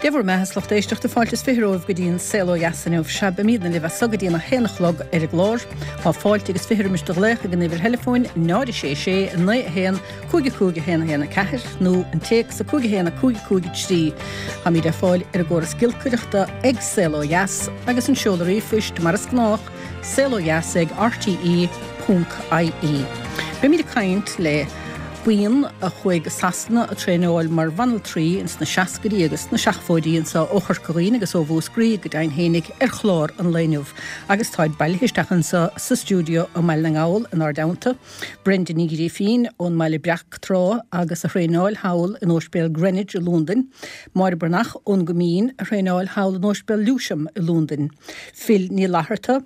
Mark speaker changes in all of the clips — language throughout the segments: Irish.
Speaker 1: Gefur me has lochtéisteach de fáiltas firóh go dtíon selo jasanúh se bemíad na libh sagad dína hénachlog ar a glór, Tá fáilte agus fihirimiiste lecha gan idir telefóin 9 9 héan cúige héna ceathir nó an téic sa cúige héna cúige trí. Ha mí de fáil ar a ggóras gilcuireachta ag selo jas agus an seolaí fuist mar is gnách selo jas ag rte.ie. Be mí de caint le Buin a chuig sasna a tréáil mar vanal trí ins na seacaí agus na seachfóidíon sa óchar coín agus ó bhúscrí go dain hénig ar chlár an léineh. Agus táid bailhisteachchan sa stúdio ó meile ngáil an ardánta, Brendan Nígurí fin ón meile breach trá agus a réáil hail in óspéil Greenwich i London, mar brnach ón gomín a réáil hail in óspéil Lewisham i London. Phil ní láharta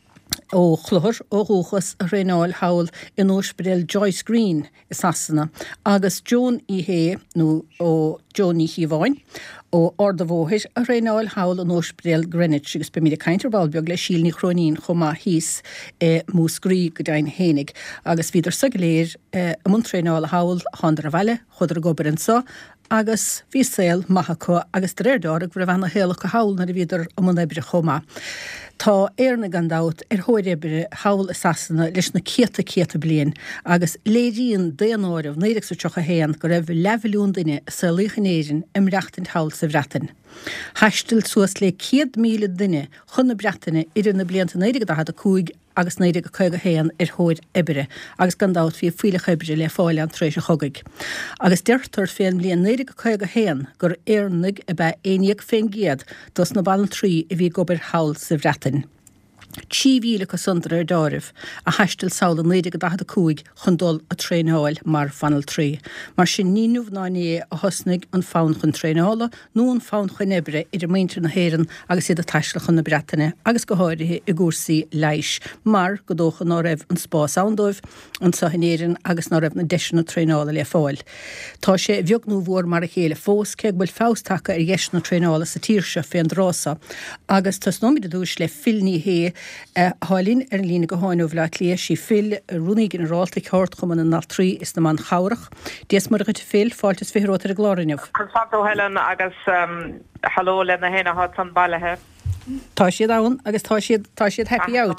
Speaker 1: ó chluthir ó rúchas a réáil hail in óspéil Joyce Green is Sasana, agus Joan Ihé nó ó Joan Ihíháin ó ordahóthir a réáil hail in óspéil Greenwich agus be mí cainterbal beag le síl ní chronín chomá híos múscrí go dain hénig. Agus bhíidir sagaléir a mun tréáil hail handra bheile chudar gobar an sa, agus bhí saoil maithacha agus réirdár ag bhna héalach go hail na bhíidir am an ébre chomá. Tá éarna gandát ar hóirébre hail is Sasana leis na céta blian agus léiríon déanóirh néidir sa trocha héan go raibh levelún duine sa líchanéirin im reachtain hail sa bhreatain. Heistil suas le 100 míle duine chuna breataine idir na blianta néidir a cúig agus néidir go chuige héan ar hóid ibre, agus gandát hí fuile chuibre le fáile an tréise chogaig. Agus deirtar féin blion néidir go chuige héan gur éarnig a bheith éíag féin giad dos na balan trí i bhí gobar hail sa bhreatain. Tíhíle go sundra ar dáirih a heistil saola néidir go cúig chundul a tréáil mar fanal trí. Mar sin níúh náné a hosnig an fán chun tréála nó an fán chun ibre idir maintre na héan agus iad a taiisle chun na bretainine agus go háirithe i gúsaí leis, mar go dócha ná raibh an spá soundóibh an sahinéirin agus ná raibh na deisina tréála le fáil. Tá sé bheognú mhór mar a chéile fós ceag bhfuil fástacha ar dheis na tréála sa tíirse féin drása, agus tas nóid a dúis le filní hé hálín ar an lína go háinú bhla lé sí fil runúnaí generálta ceart chum an nal trí is na man chairach. Díos mar go fil fáiltas firótar a glárineh.
Speaker 2: Constanto Helen agus halló le na héna hat san bailthe.
Speaker 1: Tá siad ann agus tá siad happy out.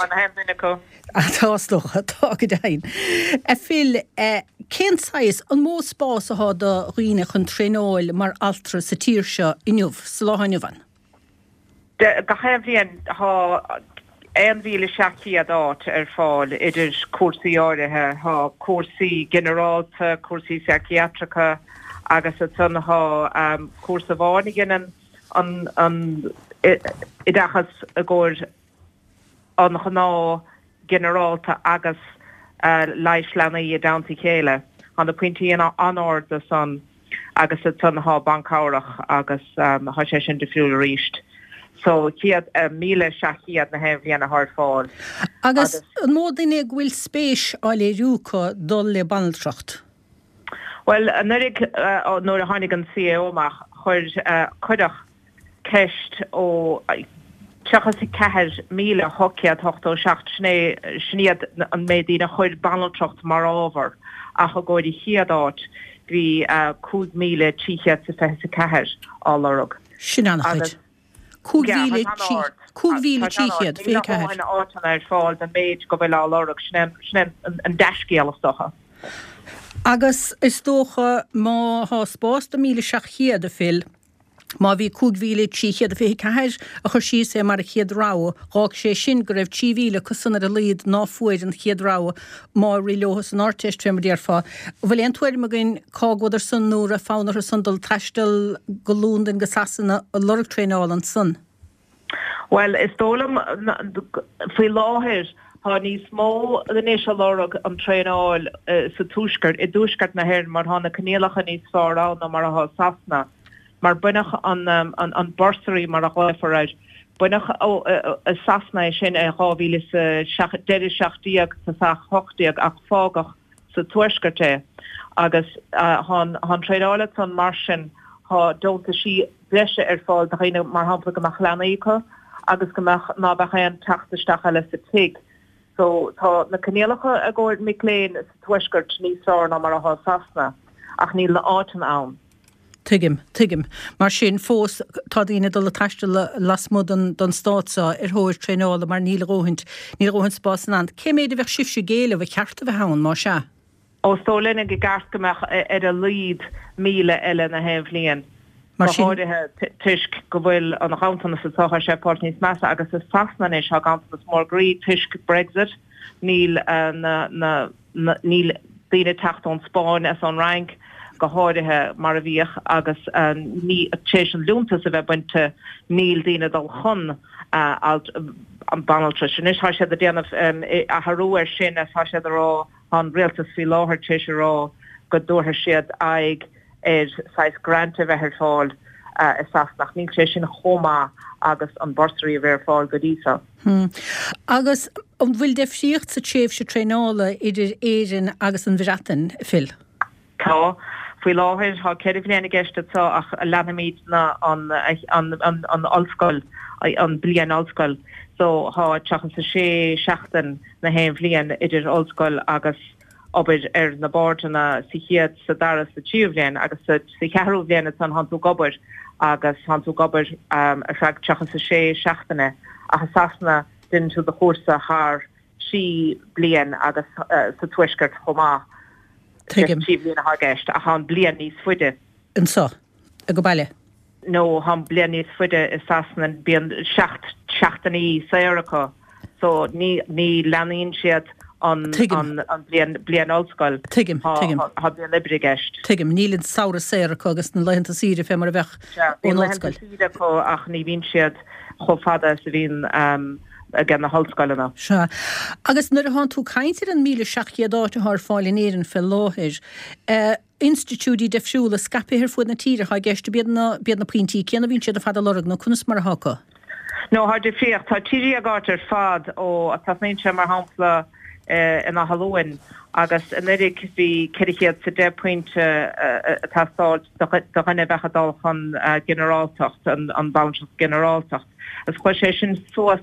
Speaker 1: Tástocha tá go dain. Phil, cén sais an mó spás a hád a riine chun tréáil mar altra sa tíirse inniuh sa láhainniuhan.
Speaker 2: Ga héimhlíon há Éonmhíle seachaí a dát ar fáil idir cuasaí áirithe, há cuasaí generálta, cuasaí psychiatrica agus a san há cuasa bháinigin an idachas a gcóir an gná generálta agus leisleannaí a damtaí chéile an na pointíí anárda san agus a san há bancárach agus há sé sin de fiúil ríist. So chiad míle seachaíad na héimhlíon a thar fáil.
Speaker 1: Agus an módaine bhfuil spéis á le rúcha dul le banaltracht?
Speaker 2: Well, nuair nóair a tháinig an CAO-ach chuideach ceist ó 3,400,000 hoiciad 8 sníad an méidína chuir banaltracht mar ábhar a chu ggóirí chiadáit bhí 5,354 á lorug.
Speaker 1: Sin annachchuid. Cúgvíle tíchiad fé ceir.
Speaker 2: Átan ar fáil na méid go bhfuil á lorug snem an deiscéalastocha.
Speaker 1: Agus is tócha má há spás do 1,700 a fil, má bhí 5,300 a fé ceir a chur sí sé mar a chiadrá, gách sé sin go raibh 10,000 cosanna a líad ná fuid an chiadrá má rileochas an áirteist tréimar ar fá. Bhfuil an tuair me gin cágódar san nóair a fánar sundal taistil go lúndan go Sasana a lorug tréáil an sun.
Speaker 2: Well, is tólam faoi láthir há níos mó lenéis a lorug an tréáil sa túisceart i dúisceart na héir mar tháina canéalacha níos fárá na mar a Sasna. Mar buinech an bursary mar a gháifaráid. Buinech a Sasna sin a gáhíle sa 17 sa 8 ach fágach sa tuaiscarte. Agus hán tréáile san mar sin há dónta sí bleise ar fáil de chéine mar hampla go leanaícha agus go ná bheitchain teachtasteach le sa tiig. So tá na canéalacha a gcóir mic léin sa tuaiscart níos fearr ná mar a Sasna ach níl na áitin ann.
Speaker 1: Tuigim. Mar sin fós tá dtíine dul taiste lasmod don stása thóir tréála mar níl roint spás an. Cé méad a bheith sibse géile bh ceartta bheith hán má se?
Speaker 2: Ó stólenne go gascaach ar a líd míle eile na héimhlíon. Máirthe tuisc go bhfuil an gantainna sa tácha sé páirt níos measa agus is fasna is a gantanas mór grí tuisc Brexit níl níl daoine teachtón Spáin as an rank go háirithe mar a bhíoch agus ní tééis an lúntas a bheith buinte níl daoine dal chun an banaltra sin is sé a déanamh a tharúir sin as sé rá an réaltas fi láthir tééis rá go dúthir siad aig ar 6 grant a bheith fáil is nach ní sé sin chomá agus an borsaí a bheith fáil go dísa.
Speaker 1: Agus an bhfuil defhsíocht sa tréimh se tréála idir éirin agus an bhreatain fil.
Speaker 2: Tá fao láthir há ceidir léana geistetá ach lenimid na an allscoil an blian allscoil so há teachchan sa sé seachtain na héim bblian idir allscoil agus obair ar na bordana sichiad sa daras sa tíomhléin agus sa cearú bléana san hanú gobar agus hanú gobar a feag teachchan sa sé seachtainine a hasasna din tú de chósa haar sí blian agus sa tuisgurt chomá. Tíblin a geist a han blian níos fuide.
Speaker 1: An so a go bailile?
Speaker 2: No, han blian níos fuide is sasnan bíon seachtaní saoracha so ní leanaíonn siad an blian allscoil.
Speaker 1: Tuigim.
Speaker 2: Ha blian libre geist.
Speaker 1: Tuigim, nílinn saoire saoracha agus na leihananta síre fé mar a bheith ón allscoil.
Speaker 2: Síre ach ní bhíonn siad chomfada sa bhíon gan na hallscoilena.
Speaker 1: Se. Agus nuair a hán tú caiintear an 1700 th fáilin éireann fel láthir. Institúdí defisiúla scapéir fuad na tíre ha geiste bead na pointí céanna bhín siad a fada lorug nó cunas mar a haca.
Speaker 2: No, har defriocht tá tíri a gátar fad ó a tasnéint sem mar hampla in a Halloween agus in irig bhí ceirichiad sa 10 pointe a tastáil do chunne bechadal chun generáltacht an bounces generáltacht. As chuir sé sin suas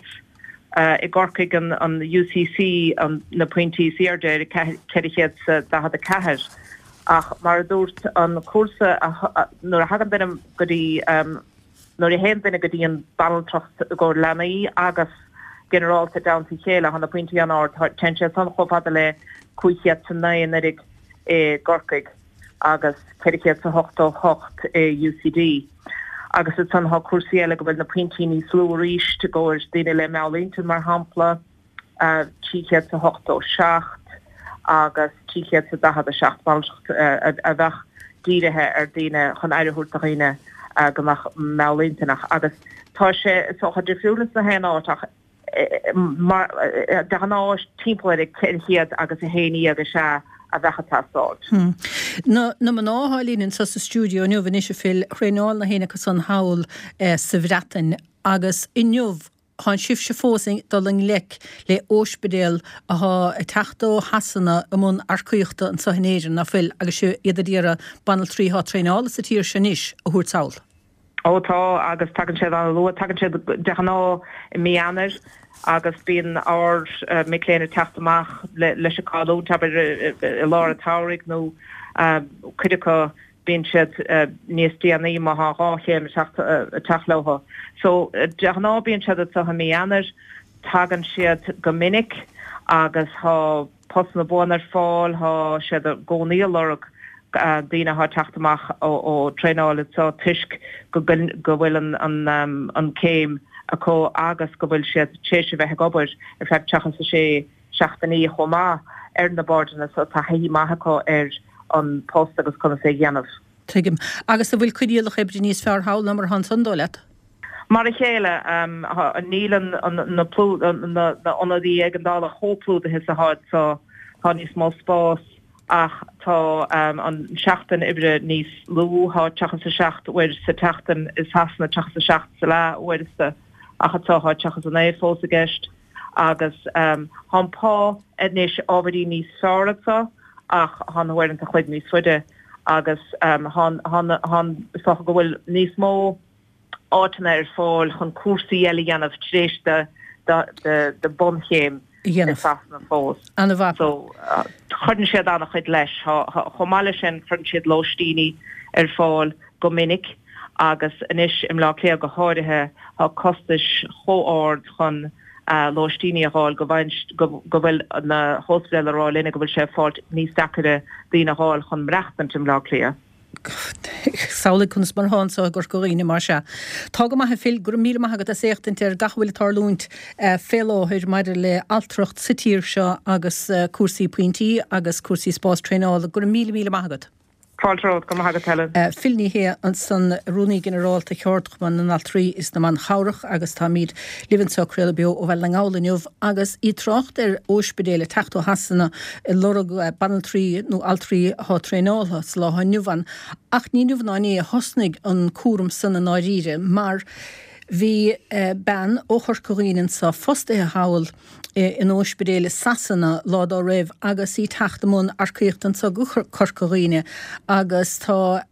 Speaker 2: I gorcaig an UCC an na pointí siardéir ceirichiad sa dahad a cahir. Ach mar dúirt an cuasa nuair a hagan bennim godí nuair a hen binna godí an banaltracht go lenaí agus generálta downsa chéile han na pointí an áir ten sé san chofada le cuichiad sa 9 irig gorcaig agus ceirichiad sa 8 UCD. Agus it san ha cuasaíile go bhfuil na pointí ní slú ríist go daine le meálínta mar hampla tíchiad sa 8 agus tíchiad sa 10 balseach a bheith díirithe ar daine chun éireúirtaghine gomach meálíntanach agus tá sé socha defriúlas na hen áach mar de an áis timpplaide ceirichiad agus a héanaí agus se a bhechatásáid.
Speaker 1: Na man áhálíonn sa stúdio nu bhan isise fil chréáil na héna san hail sa bhreatain agus inniuh há sibh se fósing doling le óspedéal a há teachtó hasanna amón arcuochta an sahinnéidir na fil agus se iadirdíra banal tríá tréála sa tíir se níis a thuúrtáil.
Speaker 2: Ótá agus tagan sé an lu tagan sé dechaná I méanair agus bíon áir méléanana teachtamach leis a cáú tab I lára táraigh nó cuidecha bíon siad níos déanaí má háchéim teachleha. So dechaná bíon siad sa méanair tagan siad go minic agus há post na bónar fáil há siad a gcónaí lorug dína há teachtamach ó tréála tá tuisc go bhfuil an céim a có agus go bhfuil siad téise bheith gobar ar feib techan sa sé seachtaí chomá ar na bordana so tá haí maithá ar an post agus chuna sé dhéanamh.
Speaker 1: Tuigim. Agus a bhfuil cuidialach ebre níos fear hála mar han sandólet?
Speaker 2: Mar a chéile nílan na plú na onadí ag an dála hóplúd a his a háid so há níos má spás ach tá an seachtain ibre níos lú há techan sa seacht uair sa teachtain is hasna techan sa seacht sa le uair sa achatá há techan san é fós a gceist agus hanpá etnéis ábhadí níos sáirata ach han bhfuir a chuid níos fuide agus han socha go bhfuil níos mó átainna ar fáil chun cuasaí eile dhéanamh tréis de bonchéim fásna fós. So chuann siad annach chuid leis chomáile sin chun siad lóistíní ar fáil go minic agus inis im lá léa go háirithe ha costais chóáard chun Lóistíní aáil go bhfuil na hospital ará lena go bhfuil sé fáilt níos dacre dtína háil chun mreachtant im lá léa.
Speaker 1: Saola chun mar hása gur goíine mar se. Tá go maithe fil gur míle maigad a séchtint ar gahfuil tarlúint féláthir maidir le altrocht sitír seo agus cuasaí pointí agus cuasaí spás tréáil gur míle maigad.
Speaker 2: Fáilród go maigad tellin.
Speaker 1: Filní hé an san rúnaí generálta cheartachman an altrí is na man chairach agus tá míad livannsá creile beo ó bhfuil na gálainniuh agus í trocht ar óspedéile techtú hasanna i lorug banaltrí nó altrí há tréáilthas lá haniuhan ach ní nuhnáí a hosnig an cuaram san na náíre mar hí ben ó chorcoíann sa fostathe hail in óspedéile sasanna lád á raibh agus í teachtamún arcaíochtan sa chorcoíine agus tá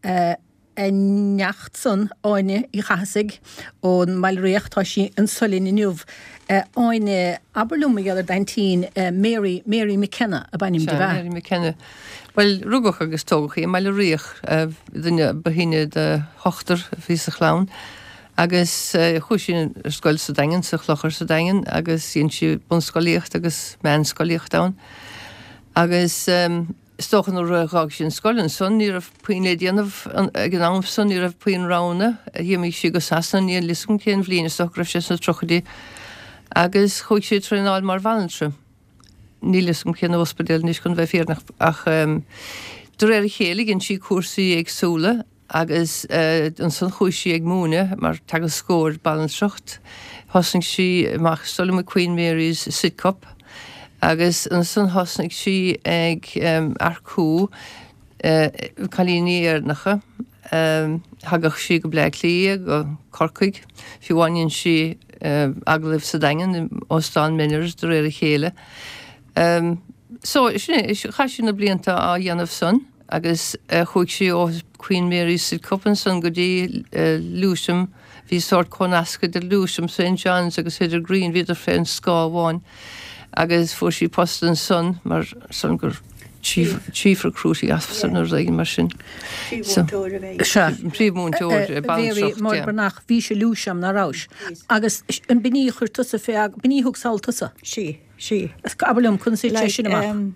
Speaker 1: neacht san áine i chasaigh ón meilréocht tá sí an solíine nuamh áine Aberlúma gealar daintín Mary McKenna a bainim de bheith.
Speaker 3: Mary McKenna. Well, rugach agus tógaí meilréoch duine bahine de hochtar fí sa chlán. Agus chuisisin scoil sa dagen sa chlochar sa dagen agus síon si bunscoíocht agus menscoíocht da. Agus stochan ó rág sin scoilin son ní a puinle déanamh gnám son ní a puin rána dhéimi si go sasan í liscum cén bhlíine stocrah sé sa trochadí agus chuig sé tréáil mar valentre. Ní liscum cén ospedéil níos chun bheith féarnach ach dúir chéala ginn si cuasaí agsúla agus an san chuisí ag múna mar tag a scóir balantreacht hosning si mach Solomon Queen Mary's Sidcup agus an san hosnig si ag arcú chalíní éarnacha hagach si go bleiclí go corcaig fiúhainn si aglah sa dagen Osán Minners do réir a chéile. So chaisiú na blianta a dhéanamh son agus chuig si ó Queen Mary's Sidcup san go dtí lúsam hí sort conasca de lúsam St. John's agus idir Green viidir féin scáháin agus fuair sí postan son mar son gur chief recruiting asfasan ar réigin mar sin. Príomhmúntóir
Speaker 1: mar bernach bhí sé lúsam na rás. Agus an biní chur tusa fé biní thug sáil tusa.
Speaker 4: Sí.
Speaker 1: Is Aberlúm chun sé sin amach.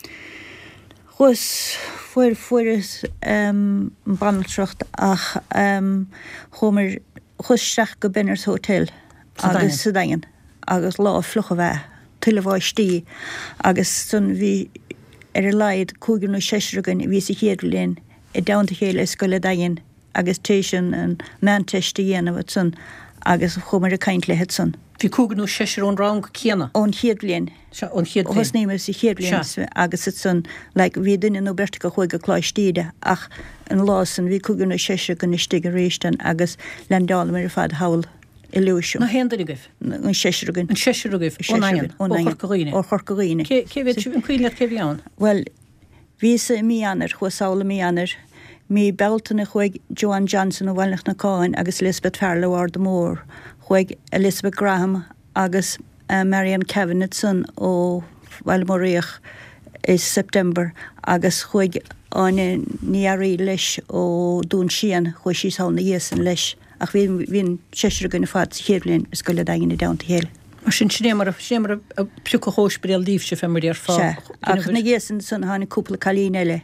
Speaker 4: Chus fuiris banaltrocht ach chomer chusteach go binners hotel agus sa dagen agus lá flucha bheith tuile bháistí agus sun bhí leid cúgan nó seisrugan ví sa chéadlín I damta chéile scoile dagen agus téisian an manteiste dhéanamh sun agus chumar a caint le het sun.
Speaker 1: Bhí cúgan nó seisrún rang chéana.
Speaker 4: Ón chéadlín.
Speaker 1: Ón chéadlín.
Speaker 4: Os níime sa chéadlín agus it sun bhí duine nó berta go chuig go chláistíide ach an lásan bhí cúgan nó seisrugan is stig a réistan agus lendála mar a fad hawl I lúisiú.
Speaker 1: Na héandar igah?
Speaker 4: An seisrugan.
Speaker 1: An seisrugan? Ó chorcoíine?
Speaker 4: Ó chorcoíine.
Speaker 1: Cé bheith an cuiile cé bhíán?
Speaker 4: Well, ví sa míanar, chuasála míanar, mí beltanna chuig Joan Johnson ó bhailnach na cáin agus Elizabeth Farlow ar de mór, chuig Elizabeth Graham agus Marian Cavanagh ó Bhailmóraíoch is September agus chuig áine níarí leis ó dún sian chuig sí sána dhéasan leis ach bhín seisrugan na fad chéadlín is scoile dagen I damta chéile.
Speaker 1: Mar sin sémar a piúcha hóspedéal lífse fe mar ar fá.
Speaker 4: Ach na dhéasan san hána cúpla chalín eile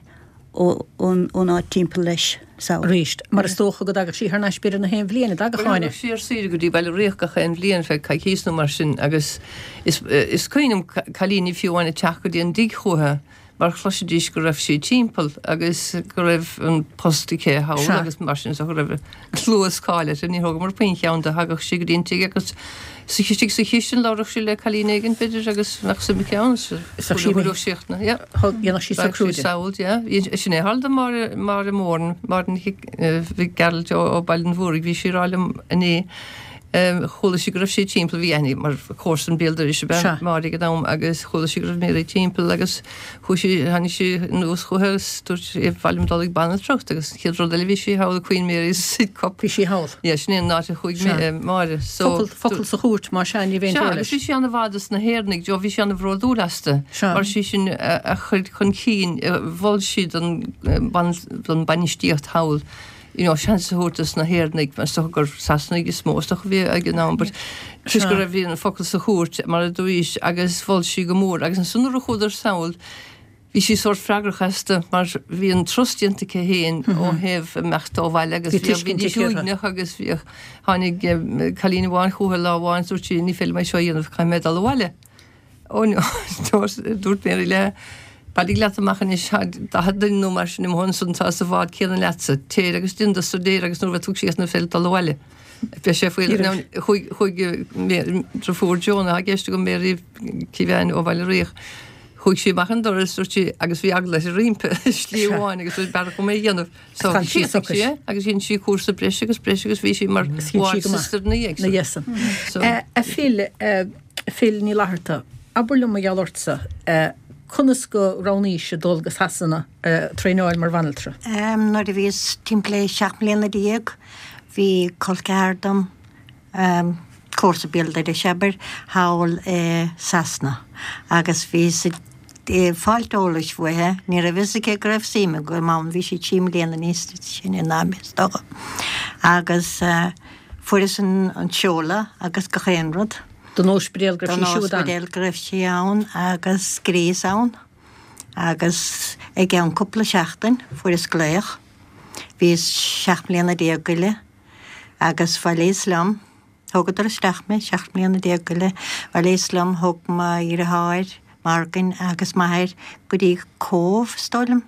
Speaker 4: ó ná timppla leis sao.
Speaker 1: Ríist, mar is tócha go agus sí ar náisbíir na héon bbliana dag a cháine.
Speaker 3: Sír sí go dtí bail réocha an bblion fe caiicísnú mar sin agus is cuiinem chalíní fiúháinna teach go dtí an díchúthe mar chluisidís go raibh sí timppel agus go raibh an posticé hail agus mar sin go raibh clúascáile a ní thug mar pein cheann de hagach sí go dtí agus sa chisin láireach sí le chalínéigen beidir agus nach sa ceann síúh sichtna.
Speaker 1: Dhéanach sí sa cruúide.
Speaker 3: Saoil, sin é halda mar a mórn mar bhí gealt ó bailin bhúrig bhí sírálim ané chola sí gribh sé timppla bhí aine mar cósan béaldar is be mar go dám agus chola sí gribh mé timppla agus haine sí nús chuhes dúirt bhhaim dálaigh banaltrocht agus chéadró eile bhí sí hála Queen Mary's Sidcup.
Speaker 1: Bhí sí háil?
Speaker 3: Ie, sin éon náte chuig mar.
Speaker 1: Focail sa chuairt mar seán í bhéon
Speaker 3: agus sí sé anna bhádas na héirnig, jo bhí sé anna bhródúlasta mar sí sin a chuid chun cín bhil siad an banistíocht hail seansaútas na héirnig me gur sasnaig is smóach bhí ag ná, tus gur a bhíon focail sa chuirt mar a dúis agus bhil si go mór, agus an sunnar a chuidir saoil, hí sí sort freigrachasta mar bhí an trostíanta héin ó heh mechtá bhile agus bhíúneach agus bhí tháinig chalína bháin chuha láháin úirtí ní fé mé seoíanamh chu medal bhile. Ó dúirt mé le Balig le amachchan is daú mar sin im honsúntá sa bhád céan lesa, té agus dunda studéir agus nuair tú síos na fé a bhile. Be sé fuil chuig trafúr Jona a ggéiste go méí cihhain ó bhile riich. Chuig sí machchan doras úirtí agus bhí agla rimpe slíomháin agus bhí bar go mé dhéanamh agus hín sí cuasa breise agus bhí sí mar sister na
Speaker 1: dhésan. A fil ní láharta, aburlum a gealortsa, Cunas go ráníí se dulgus hasanna tréáil mar vaniltre.
Speaker 5: Nar a bhís timplé 6 mbliana díag, hí colcéardam cósa bilda de sebar hail sasna. Agus bhí fáiltólas bhuathe, ní a bhísa greibh síime go mám bhí sé 10 mbliana níos sin in námis doga. Agus fuiris an seola agus go chéanrad.
Speaker 1: Don óspedéal
Speaker 5: greibh sí ann agus grís ann agus ag an cúpla seachtain fuair is gléach. Bhís 6 mbliana díag goile agus bhil Islam thugad ar isteach me 6 mbliana díag goile bhil Islam thug ma ar a háir margan agus maithir go dtí cómh stáilm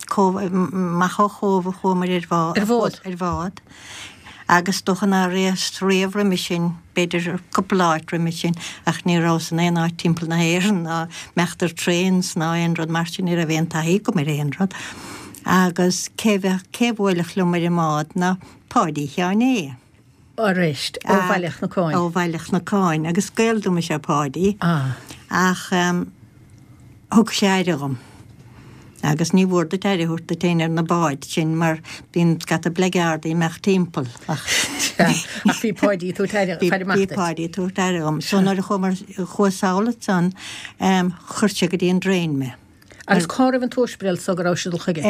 Speaker 5: macha chomh chumar ar bhád. Agus dochan a réast réomh remission, beidir coppláid remission, ach ní rásan éá timppla na héan ná meachtar tréns ná éonrad mar sin ar a bhéon taí go mar éonrad. Agus céhhuiilech lumar i mád na páidí cheán é.
Speaker 1: Á réist, ó bhaileach na cáin.
Speaker 5: Ó bhaileach na cáin, agus gaildum sé páidí. Ach thug sé airigam. Agus ní bhórda teireúirta téanaar na báid sin mar bíon gata blegeardaí meach timppel.
Speaker 1: Ach bhí páidí tú
Speaker 5: Bhí páidí tú teirigam. So nar a chumar chuasála san chuirte go dtíon dréin me.
Speaker 1: Agus cáibh an túisbril so go ráisiúil chuige?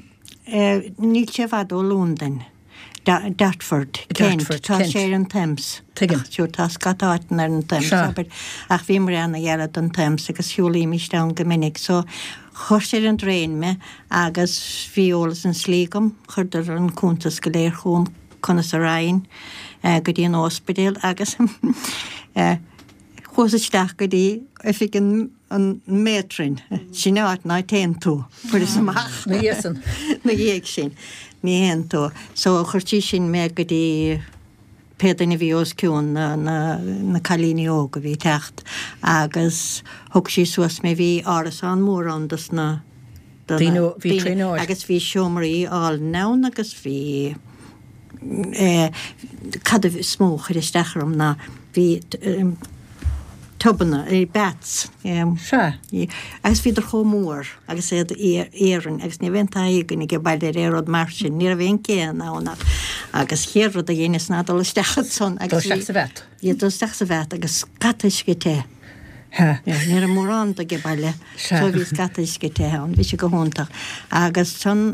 Speaker 5: Níl sé bhd ó Lúndain. Dartford, Kent, tá sé an Thames. Siú tá scatáitan ar an Thames. Ach bhí mar anna dhearad an Thames agus siúlaí míiste an gomininic. So chuir sé an dréin me agus bhíolalas an slígam, chuidir an cúntas go léir chum conas a rain go dtí an ospedéal agus chusasteach go dtí fi an métrin sin áit ná téan tú fuair is amach
Speaker 1: na dhéasan
Speaker 5: na dhéag sin ní héan tú. So chuirtí sin me go dtí pédaine bhí os ciún na chalíní óga bhí techt agus thug sí suas mé bhí áras an mór andas na agus bhí seomarí áil nán agus bhí cad smóch ar istechram na bhí tubanna bats. Agus bhíidir chomór agus éan agus ní bhaint aigen ag baildir éad mar sin, ní a bhéon céan ána agus chéarrad a dhéanaine nádal istechad son agus
Speaker 1: sa bheit.
Speaker 5: Í dul steach sa bheit agus scataisce té. Ní a mórrán a ge bailile so bhí scataisce té an bhí sé go húntaach agus son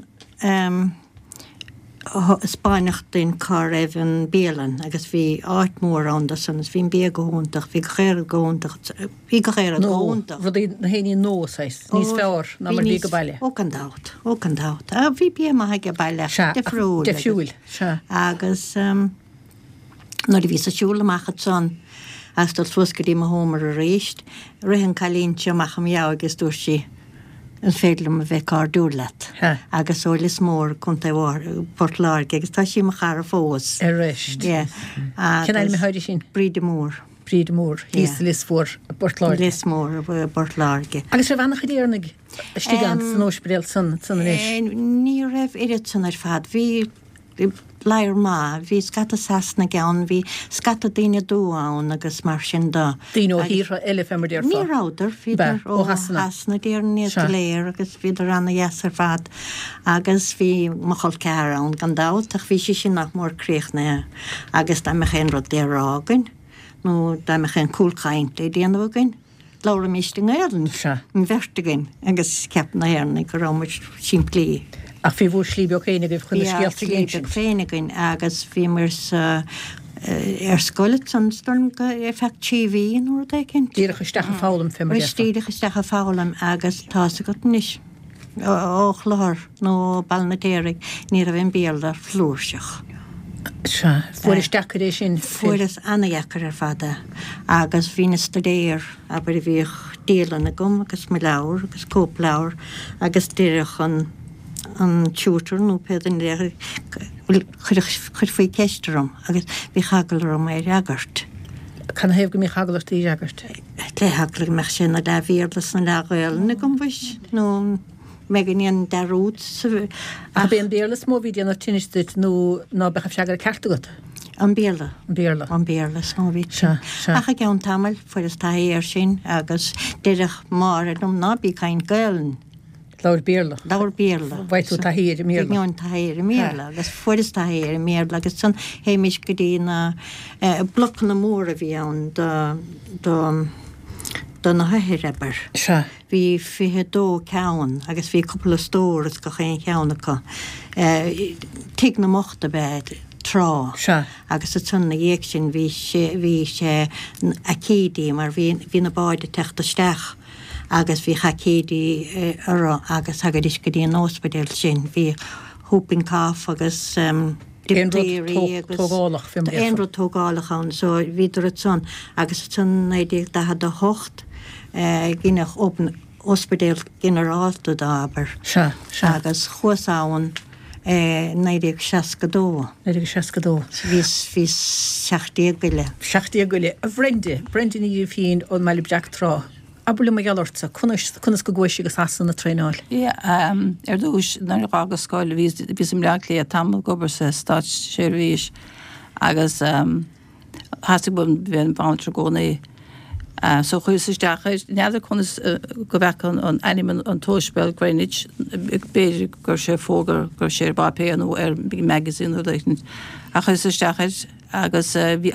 Speaker 5: Spáineachtain cá raibh an bélan agus bhí áit mór andas san bhín bé go húntaach, bhí chéir go húntaach, bhí go chéir go húntaach.
Speaker 1: Rud na héanaí nóáis, níos fearr ná mar bhí go bailile.
Speaker 5: Ó an dát. A bhí bí a haige bailile de fiúil. Agus nar a bhí sa siúla machchad son as dal fuascarí a hómar a réist, rihan chalínte macham jou agus dúir si an fédlum a bheith cá dúrlet. Agus ólis mór chunta bhar Portláirge, agus tá sí mar char a fós.
Speaker 1: Réist. Ceann me háidir sin?
Speaker 5: Bríd mór.
Speaker 1: Hís lis fór Portláirge.
Speaker 5: Lis mór Portláirge.
Speaker 1: Agus ra bhanach dhéarnig stigant san óspedéal san réis?
Speaker 5: Ní raibh irid san ar fad. Bhí leir má, bhí scata sasna gan, bhí scata daine dúán agus mar sin dá.
Speaker 1: Dín ó híra eile femar déir fá?
Speaker 5: Ní ráidir, bhíidir ó hasna déir níos léir agus bhíidir anna dhéasar fad agus bhí machol cearán gan dát ach bhí sin nach mór críochna agus da me chéan rud dérágan nó da me chéan cúlchaint déanamhagan. Laura misting éan, an vertigin agus ceap na éarnig go rámid sin plí.
Speaker 1: A fi bhór slíbe chéine goh chun
Speaker 5: scéalta féinigin agus bhí mar scoile san storm go fecht TV nó cinn.
Speaker 1: Díirecha steach fálam fé
Speaker 5: Stíirecha steach fálam agus tá go níis óch láthir nó ballnadéirigh ní a bhíon béaldar flúrseach.
Speaker 1: Fuair isteach éis sin
Speaker 5: Fuair annaheachar fada agus bhína stadéir a bur bhíoh déalanna gom agus me leabhar agus cóplaabhar agus díireach an túútar nó pean léir chur faoi ceistem agus bhí chagallar mé agart.
Speaker 1: Can hebh go mí chagalacht í agart.
Speaker 5: Le hagla me sin na le bhílas na leghilna gom bhis nó meganíon darút
Speaker 1: A bé an bélas mó bhí déanana tiniste nó ná bechah seagar ceartúgat.
Speaker 5: an béla
Speaker 1: Béla.
Speaker 5: an béla ví
Speaker 1: Se.
Speaker 5: a gan tamil fu is taíir sin agus déireach mar dom nábí caiin gailn
Speaker 1: Láir béla.
Speaker 5: dáir béla
Speaker 1: Bhaid tú taíir mí.
Speaker 5: Gneon taíir méla agus fuidir taíir méla agus san héimiis go dtína blochan na mór a bhí an don na hehireber.
Speaker 1: Se.
Speaker 5: Bhí fithe dó ceann agus bhí coppla stóras go chéon ceannacha. Tí na mochta bed trá
Speaker 1: Se.
Speaker 5: agus a tunna dhéic sin bhí sé a cédí mar bhí na báide teachta steach agus bhí chacédí agus agad is go dtíon nóspadéil sin bhí húpin cáf agus
Speaker 1: tógálach fé
Speaker 5: Einrú tógálach an so víidir son agus tun éidir da had a hocht ginnech op ospedeel generálta dáber
Speaker 1: Se.
Speaker 5: agus chuáin 960
Speaker 1: 960.
Speaker 5: vís 60 goile.
Speaker 1: 60 goile a bhrende í féin ón meile Jack trá. Abúla me gealorta chunas go gcuisi agus hasan na tréáil.
Speaker 3: Dúis na agus sáil ví sem le lé tamil gobar sa stát sé vís agus hasig bun bhíon báiltre gcónaí. So chuisteach neidir chunas go bhechan an animan an tóspel Greenwich béidir gur sé fógar gur sé bapéan ó bí magazín ó dhéitn. A chuisteach agus bhí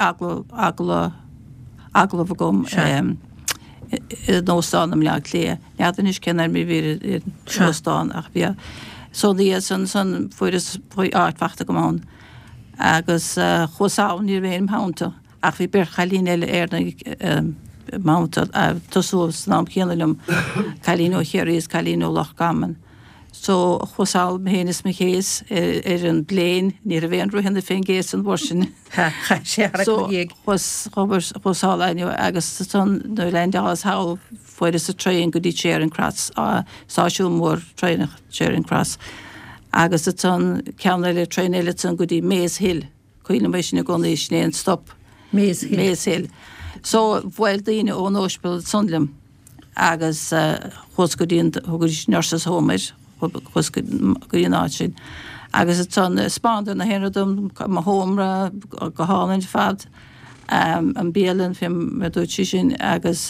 Speaker 3: aglah gom nóstán am le lé. Neadan is cennar mí bhí nóstán ach bhí. So dí san fuidir áitfachta go mán. Agus chosáin í bhéim hánta ach bhí ber chalín eile na mánta tosús nám chéanam chalín ó chéiríos chalín ó lech gaman. So chosáil héananis me chéas an bléin ní a bhéon ruúhanna féin géas an bhsin. Chosáil aine agus san nó lein delas há foiidir sa tréin go dtí Charing Cross sáisiú mór tréinach Charing Cross. Agus san ceanna le tréin eile san go dtí Maze Hill chuoine mé sinna gcónaí snéan stop Maze Hill. So bhfuil daoine ó nóspil sunlim agus chus go dtíon thugur nursas hómir chus go dtíon áit sin. Agus san spáidir na héanadum má hómra go hálainn fad an béalann fé me dúirtí sin agus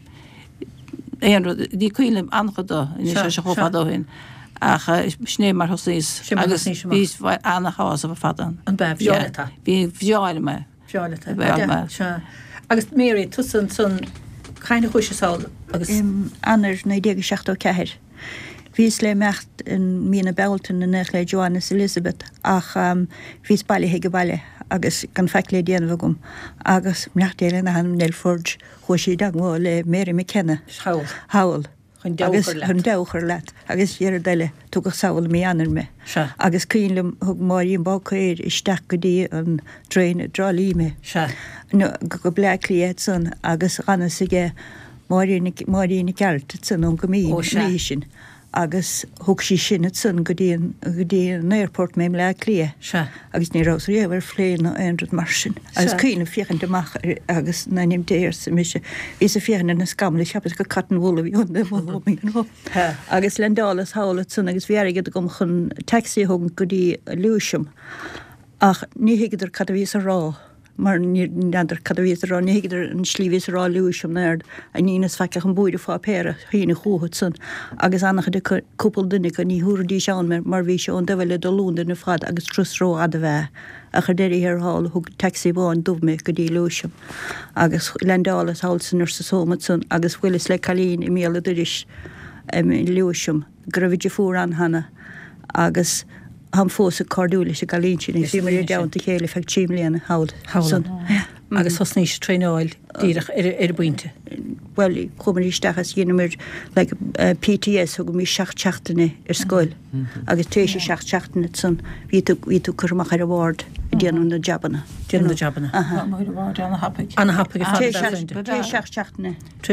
Speaker 3: dí cuilim anchada in sé chofadóhin. Ach sné mar hosís agus vís bhaid annachás a fadan.
Speaker 1: An beh bheolata.
Speaker 3: Bhí bheáil me.
Speaker 1: Bheolata. Agus Mary tusan san caiine chuiseáil agus
Speaker 4: anar 960 ceir. Vís le mecht in mína beltan na nech le Johannes Elizabeth ach vís bailthe go bailile agus gan feic le déanamh gom agus mneachtéile na han Nelforge chuisí dag mó le Mary McKenna Howell. Agus chun dechar leat agus dhéar deile tu go saoil mé anar me. Agus cílim thug maríon bácéir isteach go dtí an tréine drálíime. Go bleiclíad san agus ganna sige maríonna ceart san an go mí sin. Agus thug sí sinna san go dtíon airport méim le lia. Agus ní rás réhar phléin na aonrad mar sin. Agus cuioine fiochan deach agus na nim déir sa mise is a fiochan na scamla cheappas go catan bhla bhí agus lendálas hála san agus bhearigad gom chun taxi thug go dtí Lewisham ach ní hiidir cad bhís a rá. Mar níidir cadhíad rá néidir an slívís rá Lewisham nerd a nínas feiceach an búide fá péra hína chuúhat san agus annach de cúpal duine go ní thuúdí seán mar bhí se an dohfuile do lúnda na fad agus trusró a bheith a chu déirí ar hall thug taxi bháin dubme go dtí Lewisham agus lendálas háil san sa sómat san agus bhuilas le chalín I méla duris Lewisham go raibh idir fuair an hana agus ham fósa cardúla se galín sin sí mar daanta chéile fe tíim léana hád.
Speaker 1: Agus hosníos tréáil díireach ar buinte.
Speaker 4: Well chumaríistechas dhéanamir le PTS go mí seachtainna ar scoil agus tééis sé seachtainna san ví tú chumach ar a bhd déanú na jabanna.
Speaker 1: Déanú na jabanna. Anna happa
Speaker 4: seachtainna.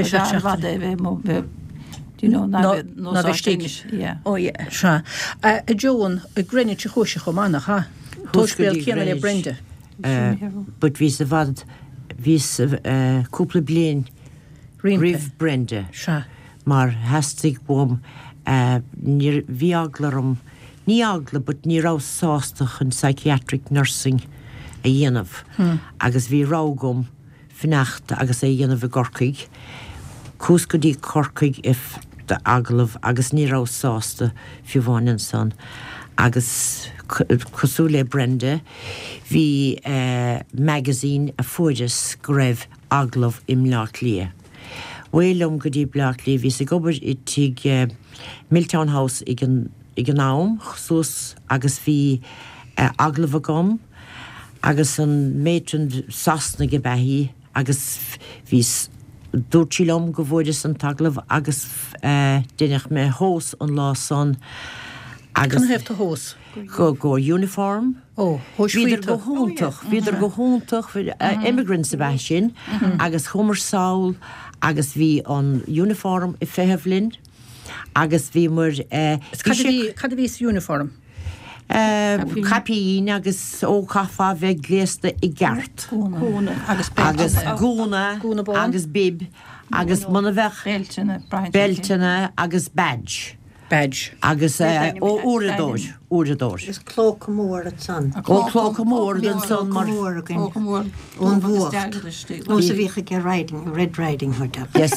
Speaker 1: ná bheittíigis. Se. A Joan a Greenwich a chuise chománach ha. Tóspéal céanna le Brenda.
Speaker 6: But vís a bhd vís cúpla blian rih Brenda.
Speaker 1: Se.
Speaker 6: Mar heastig bom bhí aglarm ní agla, but ní rásástach an psychiatric nursing a dhéanamh. Agus bhí rágum fnacht agus é dhéanamh a gorcaig. Cús go dtí corcaig if de aglah agus ní rásásta fiú bháin san. Agus cosú le Brenda hí magazine a fuidir go raibh aglah im leat lia. Bhfuilm go dtí bleat lia hí sa gobar tí Milltown House ag an nám chsús agus bhí aglah a gom agus an méitrin sasna go behí agus hí dúirtílum go bhfuidir an taglah agus duineach mé hós an lá son agus
Speaker 1: Can hefta hós?
Speaker 6: Go uniform. Viidir go húntaach, viidir go húntaach immigrants a bheith sin, agus chumar saoil, agus bhí an uniform I feheflin, agus bhí mar
Speaker 1: Cad a vís uniform?
Speaker 6: Capíín agus ó cafa bheith gléasta I gceart. Agus gúna, agus bib, agus muna bheith beltena agus badge. Agus úradóir.
Speaker 5: Is clóca mór at san.
Speaker 6: Ó clóca mór den son mar
Speaker 5: ón bhuacht. Nó sa bhícha ge Red Riding Hood.
Speaker 6: Yes,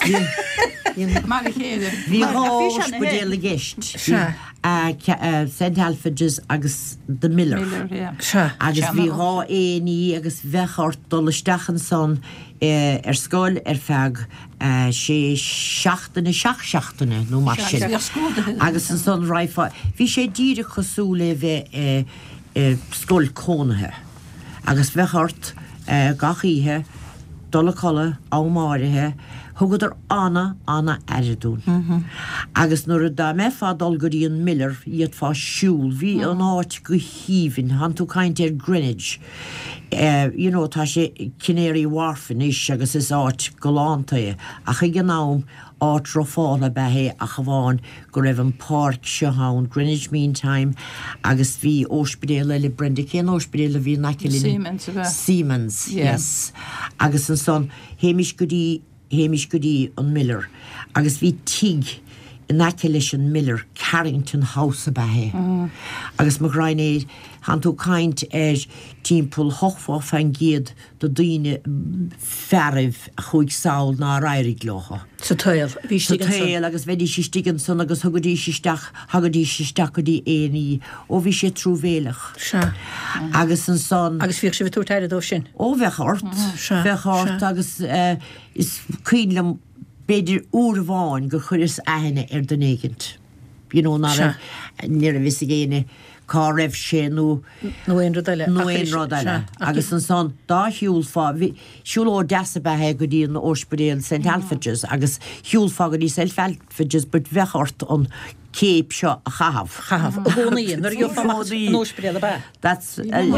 Speaker 6: bhí hás budéla gist. St. Alfred's agus de Miller. Agus bhí há éí agus bheithart dolastechan son scoil feag sé seachtainna nó mar sin. Agus an son raifa. Bhí sé díre chosú le bheith scoil cónathe. Agus bheithart gachíthe, dola colla, ámáirithe, thugad anna airidún. Agus nuair a dá me fádal go dtí an Miller iad fá siúl, bhí an áit go híomhann, han tú caint Greenwich. Tá sé Canary Wharf is agus is áit go lántaithe, ach ag an nám áit roála bethe a chabháin go raibh an park seo hán Greenwich Mean Time agus bhí óspidéile le Brenda cén óspidéile bhí nacilín Siemens, yes. Agus an son héimiis go dtí an Miller agus bhí tig nacilís an Miller Carrington House a bethe. Agus mar grainnéad han tú caint timppul hochfa fan géad do daine ferrih a chuig saoil ná rairig glocha.
Speaker 1: Sa tail,
Speaker 6: agus bheití sí stigan son agus hagadí sisteach go dtí éí ó bhí sé trúvéalach. Agus an son
Speaker 1: agus bhíh sé bh túirteire dó sin.
Speaker 6: Ó bheithart agus is cuilam beidir úrháin go chuiris aithne den éigent. Ná ní a vis géine cá raibh sé nó
Speaker 1: ein
Speaker 6: rodaile. Agus an son dá hiúlfá siúl ó deasa bethe go dtíon na óspedéal St. Alfred's agus hiúlfá go dtí St. Alfred's bud bheithart an céip seo a chahabh.
Speaker 1: Bhnaíon nar dheoh nóspedéal a bheith.
Speaker 6: That's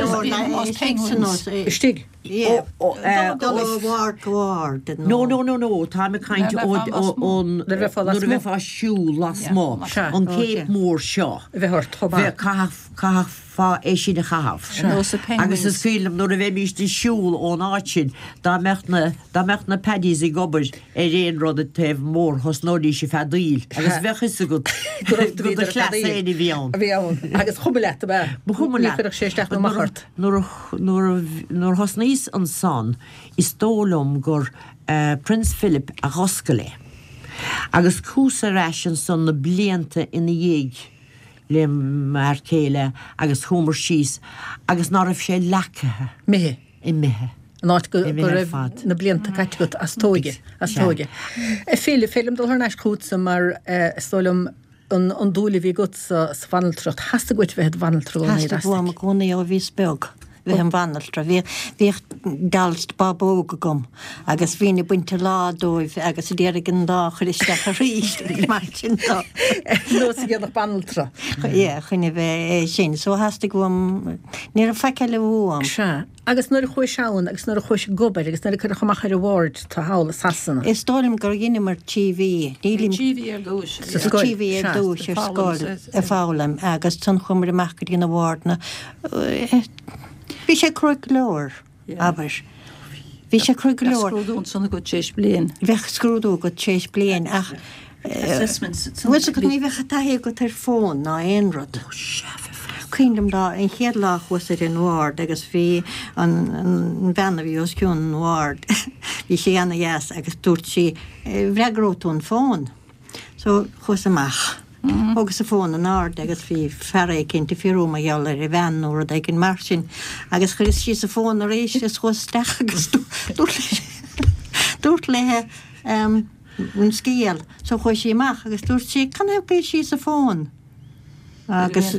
Speaker 1: Stig.
Speaker 6: No, tá me caint ón bheitá siúl las má an céip mór seo.
Speaker 1: Bheithart
Speaker 6: Fá é sin a chahabh. Agus is fílam nuair a bheith míiste siúl ón áitsin, dá meachna pedís I gobar réon rud a taobh mór hosnódí sé fedíl. Agus bheitchas a go chlásaí bhíán.
Speaker 1: Agus chubaleta bheith. Chubaleta séisteach na machart.
Speaker 6: Nuair hosníos an san is tólam gur Prince Philip a Hoscale. Agus cúsa reis an son na blianta ina dhéig. Le mar céile agus Homer síos agus ná raibh sé lecathe
Speaker 1: Mithe
Speaker 6: I mithe.
Speaker 1: Náit go raibh na blianta caiitiút as tóige. Félim dul thneis cúta mar stólam an dúla bhí go sa vanaltracht. Hasasta goit bheith vanaltrú.
Speaker 5: Hasasta bhfuil gúnaí ó bhí speg. Vi an vanaltra, vi dalst babóga gom, agus vína buinte ládóibh agus déirigin dá chuiristeach a ríist mar sin dá.
Speaker 1: Nó sa géadach vanaltra.
Speaker 5: Chunne bheith sin, so hasasta gom, ní a feiceile bhúam.
Speaker 1: Se, agus nuair a chuir seán, agus nuair a chuir gobar, agus nuair a chuir chamach ar a ward tá hála sasanna.
Speaker 5: Is dólim gur gine mar TV.
Speaker 3: TV ar dúis.
Speaker 5: TV ar dúis ar scoil a fálam, agus tun chumar a machcad gine wardna. Bhí sé cruig leir, aber. Bhí sé cruig leir.
Speaker 3: Scrúdún sanna go 6 blian.
Speaker 5: Bheith scrúdú go 6 blian ach. Bhuiil go ní bheith taí go tar fón ná éonrad. Cuindum dá an chéad lách was ar an ward, agus bhí an bhena bhí os ciún an ward. Bhí sé anna yes, agus dúirt sí bhreagrótún fón. So chus amach. Agus a fón an ard agus bhí ferra cinnta fiúma geall ar I bhean ó ag an mar sin agus chuir sí sa fón a rééis is chusteach agus dúirt lethe an scéal so chuir sí amach agus dúirt sí canhé sí sa fón agus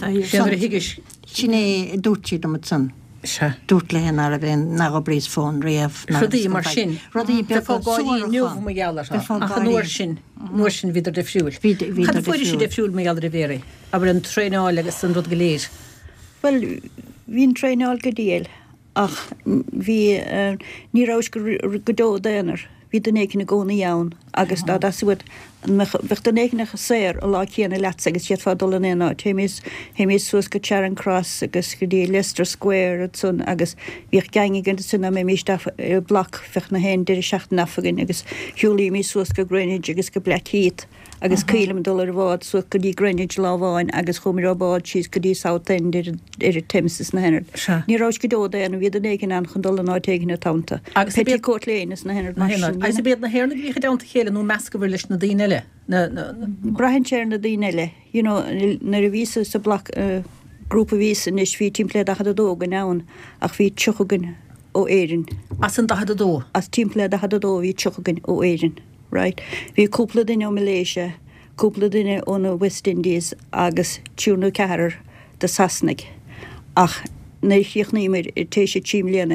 Speaker 5: sinné dúirtí do san. Dúirt le hen ar a bhein ná brís fón réamh.
Speaker 1: Rodí mar sin. Rodí be fágáí nuh me geallar nuair sin. Nuair sin viidir de fiúil. Cad fuidir si de fiúil me geallar a bhéri, aber an tréáil agus an rud goléir.
Speaker 4: Well, hín tréáil go díal ach hí nírás godó déanaar. Bhí den éicinna gcóna ann agus dá suúid bheith den éicinna séir a lá chéanna leat agus siad fádul an éá. Téimiis suas go Charing Cross agus go dtí Leicester Square sun agus bhíoh geangi gan sunna mé mí blach fech na hen deidir 7 nafagin agus hiúlí mí suas go Greenwich agus go Blackheath agus cílam dul ar bhád suas go dtí Greenwich láháin agus chumir á bád síos go dtí South End ar Thameses na henard. Nírás go dó déana bhí den éigen an chun dul an áitéigen na tánta. Agus pe cót léanas na henard.
Speaker 1: Agus a béad na héirna bhí dáanta chéile nó measca bhfuil leis na daine
Speaker 4: Brahan séir na daine na a vísa sa grúpa vísa is bhí timpplaid a dó gan nán ach bhí tuchagan ó éirin.
Speaker 1: As an dó?
Speaker 4: As timpplaid a dó bhí tuchagan ó éirin. Right. Bhí cúpla duine ó Malaysia, cúpla duine ó West Indies agus túnú cehar de Sasnig. Ach na chiocnaí mar tééis sé tím léana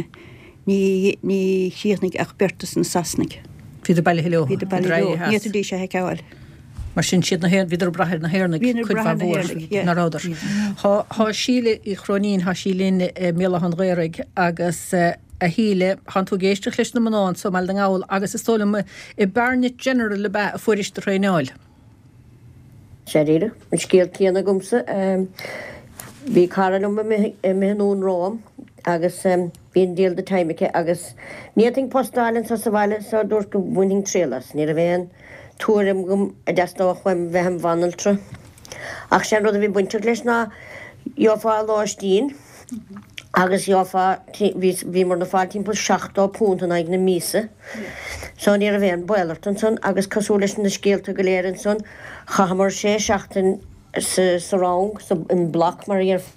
Speaker 4: ní chiocnig ach bertas an Sasnig.
Speaker 1: Bhí de bailile heileo.
Speaker 4: Bhí de bailile heileo. Níidir dí sé heiceáil.
Speaker 1: Mar sin siad na héir viidir brahir na héirnig chuid na rádar. Tá síle I chronín há sílín méla an réig agus a híle han tú géiste chlis na manán so mal den gáil agus is tóla I Barnet General le a fuiriste réáil.
Speaker 7: Séíre, an scéal cíanana gomsa bhí caran méún rám agus bhíon díal de taimice agus níting postáilin sa bhile sa dúir go bhhaing trélas, ní a bhéin túrim gom a deastá chuim bheithem vanaltra. Ach sé rud a bhí buinte leis ná Jofa láistín agus Jofa bhí mar na fáil timp 16 púnta ag na mísa. So ní a bhéin Boilerton son agus cosú leis na scéalta go léirann son chamar sé 16 sa rang in blach mar ar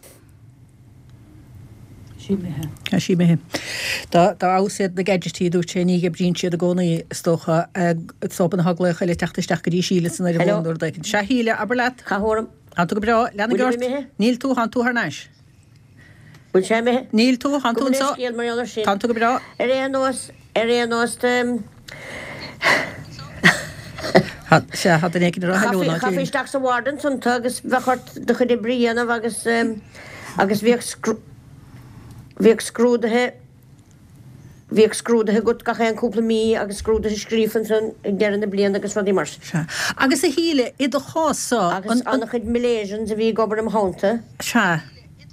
Speaker 1: sí mé. Tá áséad na gadgetí dú sé ní brín siad a gcónaí stocha soban haglacha le tetaisteach go dí síle san ar bhúir daginn. Se híle aber leat
Speaker 7: chahorm.
Speaker 1: Han tú go bra lena gart. Níl tú han tú harnáis.
Speaker 7: Bul sé mé?
Speaker 1: Níl tú han tú sa. Han tú go bra.
Speaker 7: Réanós
Speaker 1: Se hat an éigen raúna.
Speaker 7: Chafisteach sa warden son tugus bhechart de chud bríanana agus bhíh scrúdathe go gaché an cúpla mí agus scrúdathe scrífan san dearan na blian agus fadí mar.
Speaker 1: Agus a híle I do cháá
Speaker 7: agus annach chud Malaysians a bhí gobar am hánta.
Speaker 1: Se.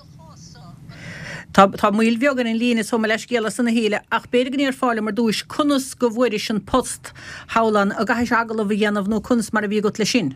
Speaker 1: Tá muil bhegan in lína so leis géala sanna híle ach beidir ar fáile mar dúis cunas go bhfuidir sin post hálan a gaiis agal a bhí dhéanamh nó cunas mar a bhí go le sin.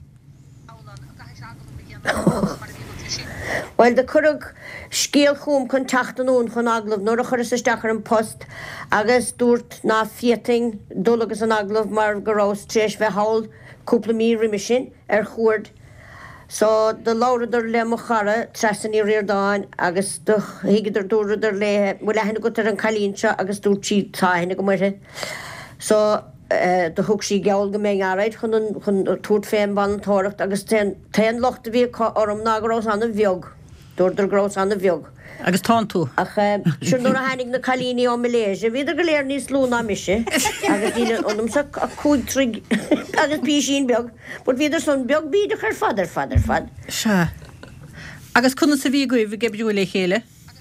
Speaker 7: Weil de curug scéal chum chun taachtanún chun aglah nóair a chuir isteachar an post agus dúirt ná fiating dul agus an aglah mar gorás tréis bheith hail cúpla mí riimi sin ar chuird. So de láradar le mo chara tresan I réirdáin agus do hiigidir dúradar le bhfuil lehanana go ar an chalínse agus dúirtí táhanana go muire. So de thug sí geall go mé áid chun túd féin ban tóracht agus ten lochta bhí orm nágrás anna bheog, dúidir grás anna bheog.
Speaker 1: Agus tá tú.
Speaker 7: Ach siú nuair a hanig na chalíní ó Maléise, bhí go léir níos lúna mise, agus díine onmsa a cútrig agus bí sin beag, bud bhíidir son beag bíide chu fad.
Speaker 1: Se. Agus chuna sa bhí goibh gebú le chéile?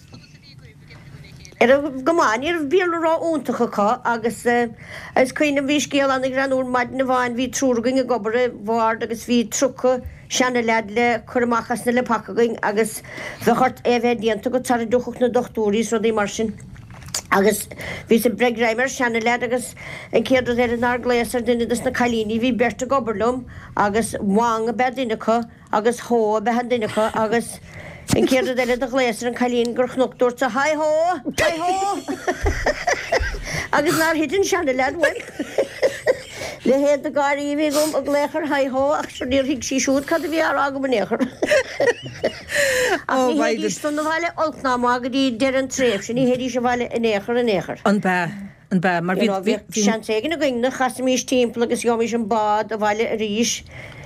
Speaker 7: Gomáin ar bíalrá úntacha agus chuoine bhí scéal anna granúr maid na bháin hí trúrgain a gobre bhhar agus bhí trucha seanna lead le chuachchas na le pacagain agus bheitchart éheith díanta go tar duchuch na dochtúí so dí mar sin. Agus bhí sa bregreimer seanna lead agus an céad ar an argléasar duine na chalíní hí berta goberlum agus mháing a bedíinecha agus hó a behan duinecha agus an céad ar a gléasar an chalín gur chnochtúirt a haithó agus ná hitin seanna lead bhain. Le héad a gáí bhí gom a gléchar haithó ach se níor hiic sí siúd cad a bhí ar aga banéchar. Ach ní héadí stund a bhaile oltná má go dtí deir an tréf sin ní héadí se bhaile a néchar.
Speaker 1: An bá mar
Speaker 7: bhí sean éigen a gine chas mís timppla agus jomís an bád a bhaile a ríis.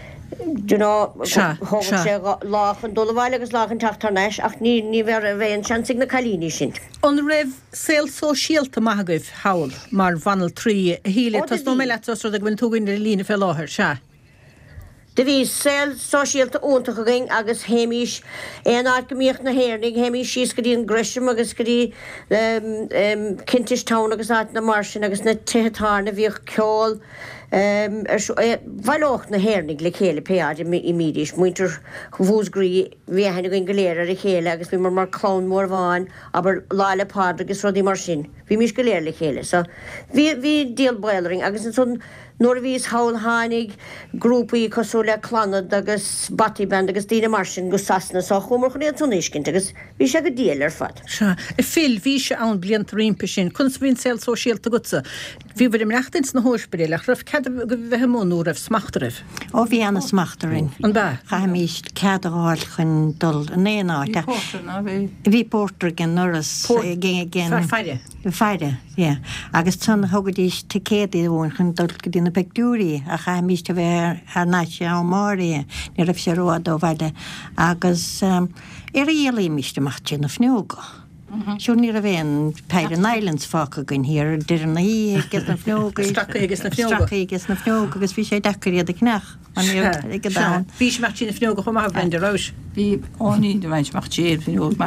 Speaker 7: sé láchan dul bhile agus láchan tatarnéis ach ní bhar a bhéon seansig na chalíní sin.
Speaker 1: An raibh saoil sóisialta maithagah hail mar bhanal trí a híle tas nó meile ru a bhain túgain ar lína fé láthir se.
Speaker 7: De bhí saoil sóisialta úntacha gain agus héimís éonar gomíocht na héirnig héimís síos go dtíon grisim agus go dtí Kintistán agus áit na mar sin agus na tuthetána bhíoh ceol bhailócht na héirnig le chéile peáid i mídís muintir bhúsgrí bhí hena goin goléir ar a chéile agus bhí mar clán mór bháin aber láile pád agus rodí mar sin. Bhí mís goléir le chéile. So bhí díal bailing agus an son nóir bhís hail hánig grúpaí cosú le clanad agus batiband agus dína mar sin go sasna so chumar chuí tuniscint agus bhí sé go díal ar fad.
Speaker 1: Se I fil bhí se an blianta rimpa sin chun bhín saoil sóisialta gosa. Bhí bhfuir im reachtains na hóisperéile raibh cad go bheith mónú raibh smachtaribh.
Speaker 5: Ó bhí anna smachtarin.
Speaker 1: An ba?
Speaker 5: Chaimís ceadáil chun dul an éáte. Bhí portar gan nuras gin feide, agus tun thugadís ticédaí bhin chun dul go dtína beúí a chaimís a bheith ar náise á máí ní raibh sé roiad ó bhaile agus ar dhéalaí míisteach sin na fneúga. Siú ní a bhéon Peiran Islands fácha gon hir dir na í gus na fneúga
Speaker 1: Strachaígus
Speaker 5: na fneúga agus bhí sé decaríad a cnech an
Speaker 1: Bhí meach sin na fneúga chum bhain de rás.
Speaker 8: Bhí óí de bhaint meach tíir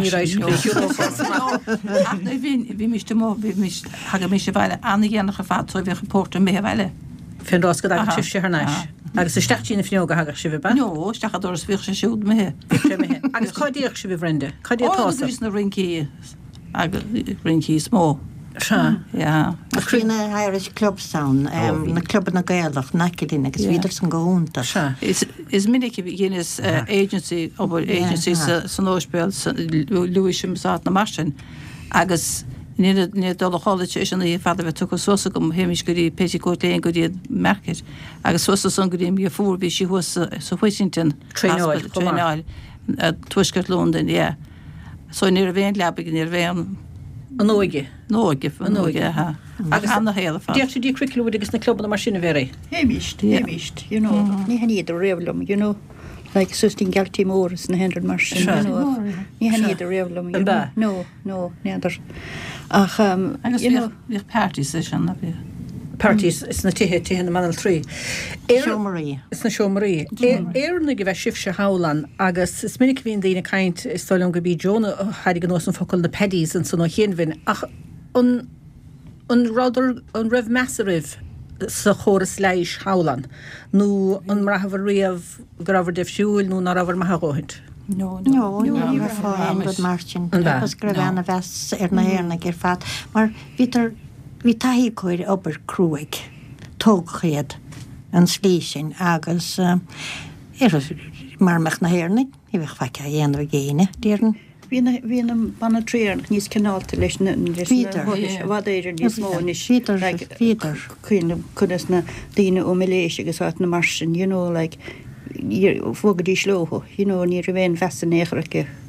Speaker 8: bhí míiste mó haga mí sé bhile anna dhéananach a fád bhí chupórta mé bhile.
Speaker 1: Fin rás go a si harnéis. Agus isteachtíí na fneoga hagar si bh
Speaker 8: No, stachadoras bhíh sé siúd mé.
Speaker 1: Agus chuidíoch si bh rinde.
Speaker 8: Chuidítá na rincí agus rincí smó.
Speaker 5: Chrína Irish Club Sound na club na Gaelach nacelín agus víidir san goúnta.
Speaker 8: Is minic ghénas agency agency san óspéil Lewisham sát na marsin agus ní dul choide sin í fada bheith tu sosa gom héimiis goí peticóléon go dtíad merceid agus sosa san goí mí fúrbí si sa Washington tréáil tuisgurt London, so ní a bhéon leabig ní bhéon
Speaker 1: an nóige
Speaker 8: ha. Agus anna héile fá.
Speaker 1: Díach dí cricú agus na club na mar sinna bhéir.
Speaker 4: Héimiist, ní han iad a réhlum, like sustin galtí móras na 100 mar sin. Ní han iad a réhlum. No, neadar. Ach,
Speaker 8: agus bhíh party sin na bhí.
Speaker 1: Parties is na tithe na manal trí.
Speaker 5: Seomarí.
Speaker 1: Is na seomarí. Éarna go bheith sibse hálan agus is minic bhíon daoine caint is stáilm go bí Jóna hadig an os an focail na pedís an san ó chéanmhin ach an rádar an raibh measaribh sa chóras leis hálan nó an mrathbhar riamh go raibhar defisiúil nó ná raibhar maithagóhaint.
Speaker 5: No, fáin go martin agus go bhena bheits ar na héarna gur fad mar Bhí taí chuir obair cruúig tógchéad an slí sin agus mar meach na héirnig i bheith feice dhéanamh géine díirn.
Speaker 4: Bhí am banna tréar níos cinálta leis bhd éidir níos móis
Speaker 5: Víidir
Speaker 4: chunas na daine ó Maléise agus áit na mar sin fógadí slóth, ní a bhéon fesan échracha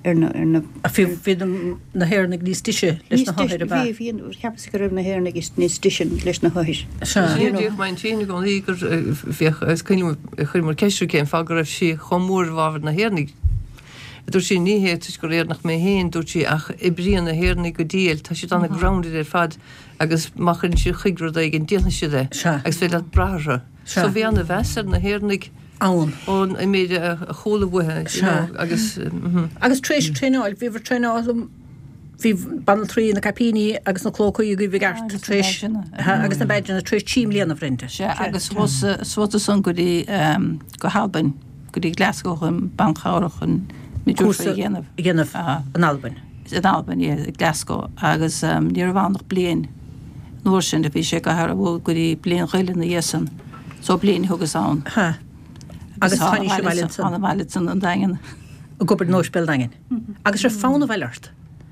Speaker 1: A fi na héirnig níos tiise leis na háir a bheith.
Speaker 4: Bhíon cepas go raibh na héirnig is níos tisin leis na háir.
Speaker 3: Díoh main tíine go ígur chuir mar ceisiú céim fá go raibh si chomúr bhhar na héirnig. Dúir sí níhé tuis go réir nach mé héin dúir sí ach i bríon na héirnig go díal, tá si anna grounded ar fad agus machchann si chuigrú ag an díalna si é, agus fé le brahra. So bhí anna bhear na héirnig
Speaker 1: Ann
Speaker 3: ón I méide a chola buthe agus
Speaker 1: agus trééis tréáil, bhíhar tréáil hí ban trí na capíní agus na chlócaí go bhí gart trééis agus na beidir na trééis tíim líana frinte.
Speaker 8: agus swata san go dtí go Halban, go dtí Glasgow bancháirichan
Speaker 1: Gnamh an Alban.
Speaker 8: An Alban Glasgow agus ní bhánach blian nuair sin a bhí sé go bhfuil go dtí blian chuile na dhéasan, so blian thugus an.
Speaker 1: Agus táine sé
Speaker 8: bhile san an dagan.
Speaker 1: A gobar nóspel dagan. Agus ar fána bheileart.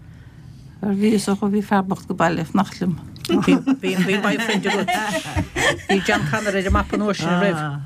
Speaker 8: Bhí so go bhí ferbacht go bailh nachlim.
Speaker 1: Bhí mai friend Bhí John Conner idir map an óir sin raibh.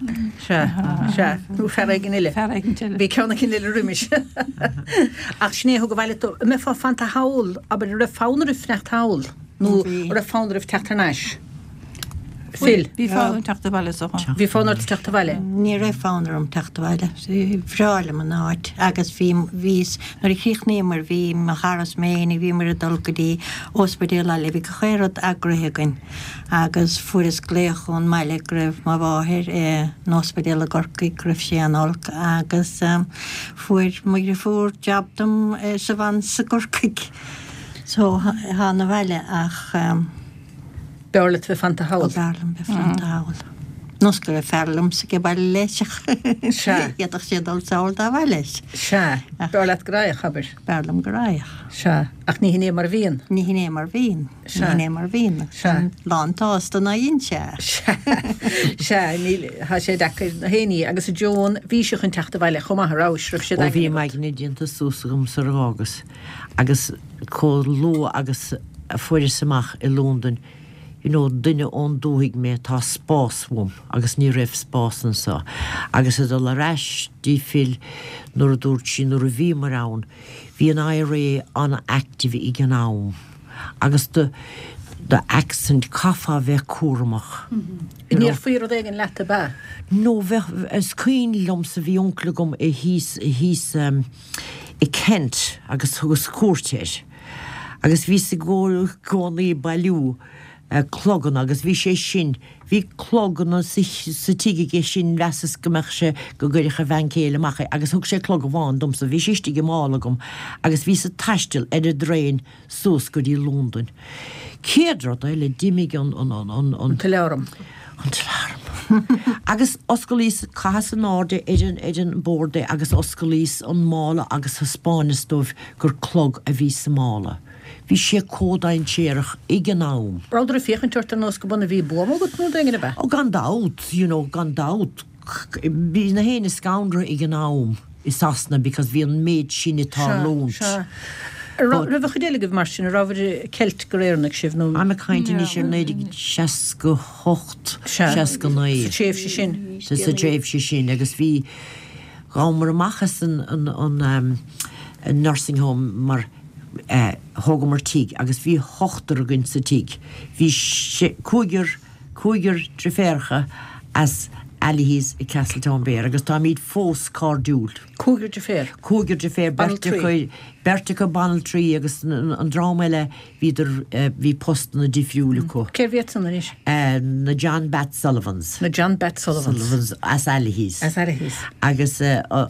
Speaker 1: Se nú fer gin ile. Bhí ceanna cin ile riimiis. Ach sné go bhile me fá fanta haul, aber ra fánar fnecht haul. Nú ra fánar teachtarnáis. Phil.
Speaker 8: Bhí fáin teachta bhile so.
Speaker 1: Bhí fánar teachta bhile.
Speaker 5: Ní raibh fánar teachta bhile. Bhrála man áit agus vís nar chichnémar bhí mar charas ména bhí mar a dulgadí ospedéile le bhí chéad agrathagan agus furas gléachún meile raibh má bháthir nóspedéile gorcaí raibh sé anolc agus fuair mar fuair jobdom sa bhain sa gorcaig. So hána bhile ach
Speaker 1: Beirlit bheith fanta haul.
Speaker 5: Beirlim bheith fanta haul. Nos go ferlum sa go bail leis.
Speaker 1: Se.
Speaker 5: Iadach sé dul saoil dá bhail leis.
Speaker 1: Se. Beirlit gráach habar.
Speaker 5: Beirlim gráach.
Speaker 1: Se. Ach ní hinné mar bhíon.
Speaker 5: Ní hinné mar bhíon.
Speaker 1: Se.
Speaker 5: Ní hinné mar bhíon.
Speaker 1: Se.
Speaker 5: Lántásta na dhéon se.
Speaker 1: Se. Tá sé decha na héí agus a Joan bhí se chun teachta bhile chumarrás rih sé
Speaker 6: bhí meid na dionanta súsagum sa rágus agus có lú agus fuidir samach I London. Duine ón dúigh mé tá spásúm agus ní raibh spásan sa. Agus a le reis dí fil nuair a dúirt sin nuair a bhí mar ann, bhí an IRA an active I gan nám. Agus de accent cafa bheith cuaramach.
Speaker 1: Níor fuir a dhégan leta ba?
Speaker 6: No, bheith cuoin lomsa bhí oncla gom hís I Kent agus thugus cuairtéir. Agus bhí sa gcónaí bailú clogan agus bhí sé sin, bhí clogan sa tuige sin lesas gomach sé go gcuiricha bhancéile macha, agus thug sé clog bháin domsa bhí síiste go mála gom, agus bhí sa taistil idir dréin sús go dtí London. Céadrad le dimig an
Speaker 1: Tilearm.
Speaker 6: An tilearm. Agus oscailís chas an áde idir borde agus oscailís an mála agus Hispánistóibh gur clog a bhí sa mála. Bhí sé códain séireach I gan nám.
Speaker 1: Ráidir a féchan tuirta nás go buna bhí buam go nó daine be?
Speaker 6: Ó gan dát. Bhí na héna scoundra I gan nám I sasna because bhí an méid sin tá lúnt.
Speaker 1: Rah chudéala goh mar sin a ráhar ceilt go réirnach sibh nó.
Speaker 6: Am caiinte ní sé néidir 68 69.
Speaker 1: Séh sé sin.
Speaker 6: Sa dréibh sé sin agus bhí gámar amachchas an nursing home mar hógamar tíg, agus bhí hochtar a gyn sa tíg. Bhí cúigur trefércha as Alihís I Castletown Bear, agus tá míad fós cardúil.
Speaker 1: Cúigur trefér?
Speaker 6: Cúigur trefér, Bertica Banal Tree, agus an drámeile bhí postan na difriúlaú.
Speaker 1: Céir bhíad san is?
Speaker 6: Na John Bat Sullivans.
Speaker 1: Na John Bat Sullivans.
Speaker 6: As Alihís.
Speaker 1: As Alihís.
Speaker 6: Agus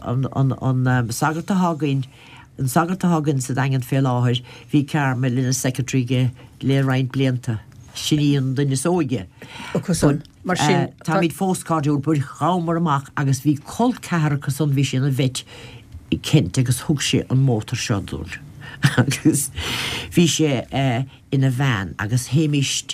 Speaker 6: an sagarta hágain, an sagarta hagan sa dagan fé láthir, bhí Carmel in a secretary le raint blianta. Siníon duine sóige.
Speaker 1: Mar sin
Speaker 6: tá míad fóscardúil bud chámar amach agus bhí col ceharcha san bhí sin a bheit I Kent agus thug sé an mótar seodúil. Agus bhí sé ina bhean agus héimiist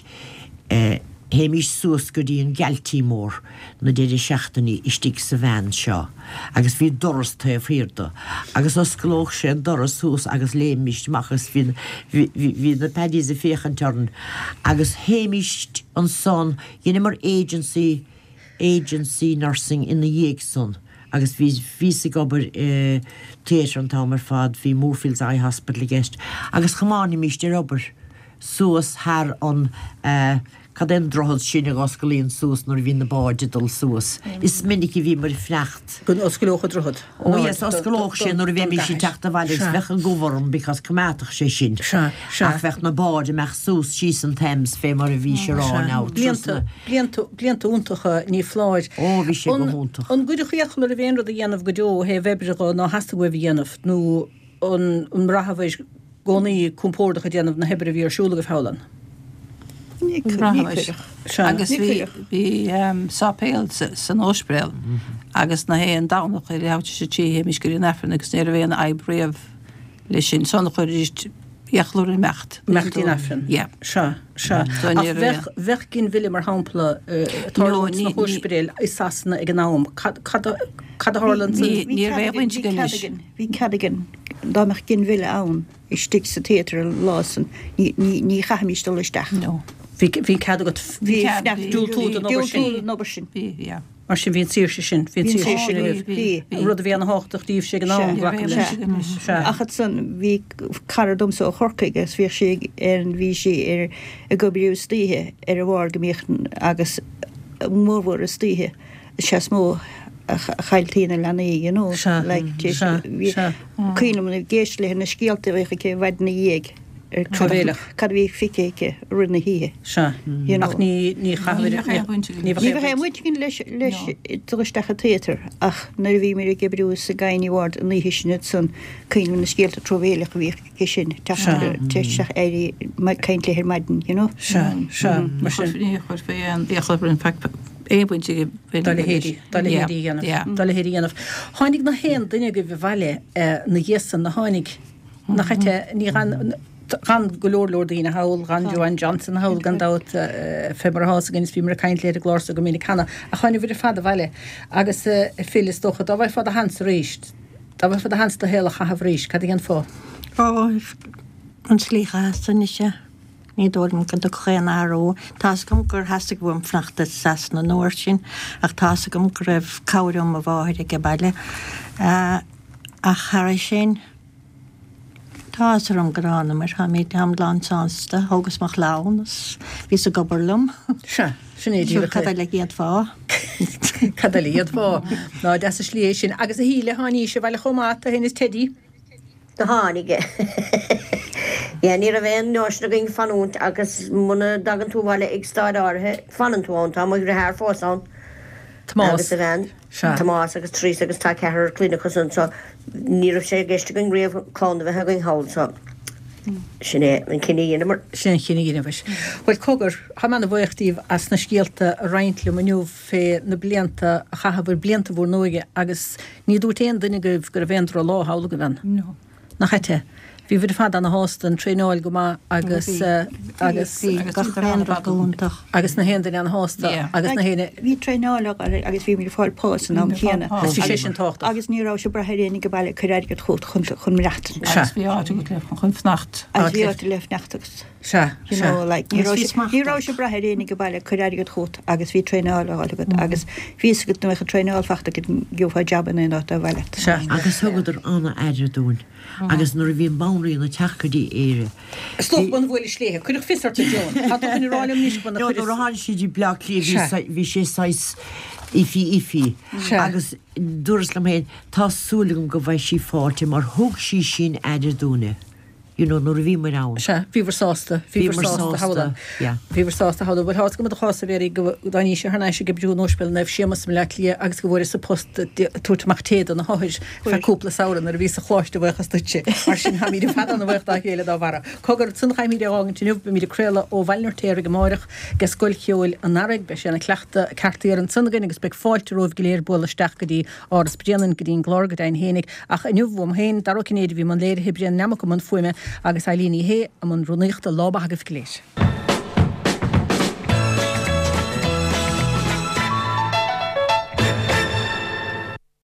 Speaker 6: suas go dtí an gealtí mór na déidir seachtaí istíigh sa bhean seo. Agus bhí doras ta fhirda. Agus oscailóch sé an doras sús agus léimiist machas hí na pedí a féchan tearn. Agus héimiist an son dhéana mar agency nursing in na dhéag son. agus ví gobar téir an támar fad hí Moorfields Eye Hospital gist. Agus chamáni míiste Robert suas haar an cad en drohad sinne oscailíon suas nor hín na báididal suas. Is minnig I bhí mar flecht.
Speaker 1: Gun oscailócha drohad?
Speaker 6: Ó, yes, oscailóch sin nor bhí mí sin teachta bhailegs bheith an govarm because cumátach sé sin. Ach bheith na báide meach suas síos an Thames fé mar a bhí sé rán out.
Speaker 1: Blianta úntacha ní fláid.
Speaker 6: Ó, bhí sé go húntach.
Speaker 1: An guidir chuochla a bhéanrad a dhéanamh go deo hé webriga ná hasasta go bh dhéanamh nó an rahabhéis gcónaí compórdacha dhéanamh na hebre bhí arsúla go fálan.
Speaker 8: Agus bhí sápéil san óspreil agus na héon dánach i lehabte sé tí mis gurí nefran agus néir a bhéon eibréamh lei sin sonna chuir ríist Iachlúir in mecht.
Speaker 1: Mecht in Afrin?
Speaker 8: Ja.
Speaker 1: Se. Weg gin ville mar hampla tarlóins na hósperéil is sasna ag an náam. Cad Harland?
Speaker 8: Níor bhéhaint gynnis.
Speaker 4: Bhí cadigan dámach gin ville ann I stig sa téatar lásan ní chaimístal isteach.
Speaker 8: No.
Speaker 1: Bhí cad agat dúltúd an
Speaker 8: obair sin. Ja.
Speaker 1: Mar sin bhíon tíir sin rud a bhí an háach díobh sé an
Speaker 4: Achad san bhí caradom sa chorcaigh bhí sé an bhí sé a go bríú stíthe a bhhar gomíochtan agus mórhór a stíthe se smó chailtína lenaí Cuoinm na géisle na scialta bheitcha ché bhaidna dhéag
Speaker 1: Trabéilech.
Speaker 4: Cad bhí ficéice rinne híthe.
Speaker 1: Ach ní
Speaker 4: bhé gin leis tuistecha téatar ach na bhí mé gebrú sa gaiinehhard an níhiisina san cuoinm na scialta trobhéilech bhí sin teach éirí caiint léir maidin,
Speaker 8: Mar sin chuir fé an dhéchlapar an fact ébuinte
Speaker 1: Dalhéirí dhéanamh. Tháinig na héan duine go bh bhaile na dhéasan na tháinig na chaite ní gan golóorlór dína haul gan Joan Johnson haul gan dat femarhás gin bí mar kaint léir glósa go minic hanna a chuinine bhí fada bhaile agus filis docha dá bhaid fad a hans ríist dá bhaid fad a hans do héla chahabh ríist cad an fá
Speaker 5: an slícha san se ní dóm gan do chéan áró tá gom gur hasasta bhm fnachta sas na nóir sin ach tá gom go raibh cáirm a bháir go bailile a charra sin Táarm gorána mar ha méid am láánsta hógus mar lánas ví a gobarlum.
Speaker 1: Sin
Speaker 5: cad le géad fá.
Speaker 1: Cadíad fá ná de slí sin agus a híle háí se bhile chomáta hen is tedí.
Speaker 7: De háige. Ja ní a bhéin nóisna gin fanúnt agus muna dagan túhile ag stáid áthe fanantúáin tá mu hair fósán. Tomás a bhein Tomás agus trí agus tá cethir clínicas an níor sé geiste gon réomh chlánda bheit going háil sinné an cinine mar
Speaker 1: sin cinine bheis. Bhil cogur ha manna bhhaochtíomh as na scialta a reinintla maniuh fé na blianta a chahabhar blianta bhór nóige agus ní dúirtéon duine go gur bhéonrá lá hála go bhein.
Speaker 8: No.
Speaker 1: Na chaite. Bhí bhid fad an hásta an tréáil go agus na héan an hásta agus na héine.
Speaker 4: Bhí tréáil agus bhí mí fáilpás an am chéana.
Speaker 1: sé sin tácht.
Speaker 4: Agus nírá se brehéirrénig go bailile churéir go chót chun reachtan.
Speaker 8: bhí áte go leh chun fnacht.
Speaker 4: A bhí áte leh nachtas. Nírá se brehéirrénig go bailile churéir go chót agus bhí tréáil agad agus ví go mecha tréáil fachta gomhá jaban in áta bhile.
Speaker 6: Agus thugadidir anna éidir dún. Agus nuair a bhíon banraí na teachchadí éire.
Speaker 1: Slóban bhfuil sléthe, chuidir fisarta John. Ráim níos buna
Speaker 6: háin siad blachlí bhí sé 6 ifi. Agus dúras le héin tásúlagum go bhaid sí fáte mar thug sí sin éidir dúna. Nuair a bhí mar ann.
Speaker 1: Bhíhar sásta háda. Bhíhar sásta háda bhil hás go a chása bhéir go daní sé hana sé gebrú nóspil neh sémas le lí agus go bhir sa post tuairtachtéad an na háir feúpla saoran ar ví a chláiste bhchas tuite mar sin ha míidir fan an bhcht a chéile dá bhara. Cogur sun chaimí ágan tinúh be míidir créile ó bhailnirtéir go máireach ge scoilceúil an narig be sé na cleachta cartíar an sungan agus be fáilte roh goléir bula steachgadí áras breanan go dtíon glárgadain hénig ach inniuhhm héin dar cinnéidir bhí man léir hebréan nemach go man fuime agus Eileen hé am an runnéachta lába a go léis.